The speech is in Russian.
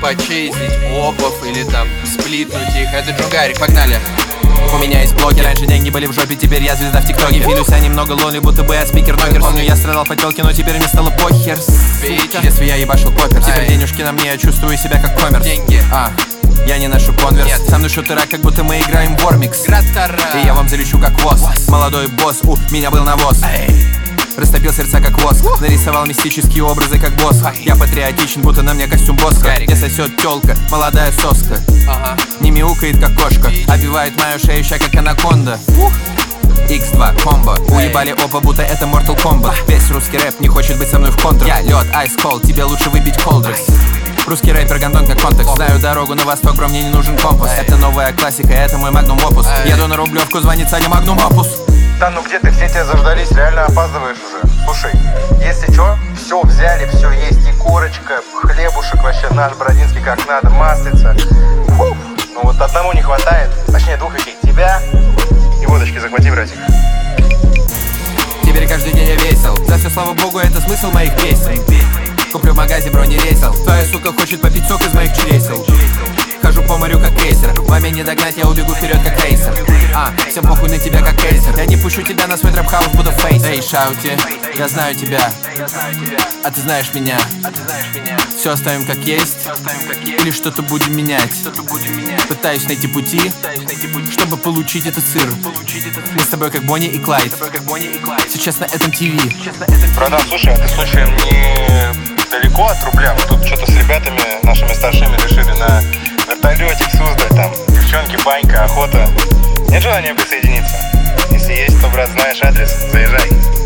почистить обувь или там сплитнуть их. Это Джунгарик, погнали. У меня есть блоки, раньше деньги были в жопе, теперь я звезда в ТикТоке. Филюсь я немного лонли, будто бы я спикер-нокерс. Помню, я страдал по телке, но теперь мне стало похер. В детстве я ебашил поппер, теперь денежки на мне, я чувствую себя как коммерс. Деньги. Я не ношу конверс. Со мной шутера, как будто мы играем в Вормикс. И я вам залечу как воз. Молодой босс, у меня был навоз. Растопил сердца как воск. Нарисовал мистические образы как босс. Я патриотичен, будто на мне костюм Боска. Мне сосет тёлка, молодая соска. Не мяукает как кошка, обвивает мою шею ща как анаконда. X2 комбо, уебали опа, будто это Mortal Kombat. Весь русский рэп не хочет быть со мной в контрах. Я лед, ice cold, тебе лучше выпить колдрекс. Русский рэпер гандон как контекст. Знаю дорогу на восток, бро, мне не нужен компас. Это новая классика, это мой магнум опус. Еду на Рублевку, звонит Саня магнум опус. Да ну где ты, все тебя заждались, реально опаздываешь уже. Слушай, если чё, все взяли, все есть, и корочка, хлебушек вообще наш бородинский как надо, маслица. Фух. Ну вот одному не хватает, точнее двух вещей, тебя и водочки захвати, братик. Теперь каждый день я весел, за все слава богу, это смысл моих песен. Куплю в магазе, бро, не рейсел. Твоя сука хочет попить сок из моих чресел. Хожу по морю как крейсер, вами не догнать, я убегу вперед как рейсер. Всем похуй на тебя как кейсер. Я не пущу тебя на свой трэп-хаус, буду фейс. Эй, шаути, я знаю тебя, а ты знаешь меня. Все оставим как есть, или что-то будем менять. Пытаюсь найти пути, чтобы получить этот сыр. Мы с тобой как Бонни и Клайд, сейчас на этом ТВ. Братан, слушай, а ты случаем не далеко от рубля? Мы тут что-то с ребятами, нашими старшими, решили на вертолетик Суздаль, там девчонки, банька, охота. Нет желания присоединиться? Если есть, то, брат, знаешь адрес, заезжай.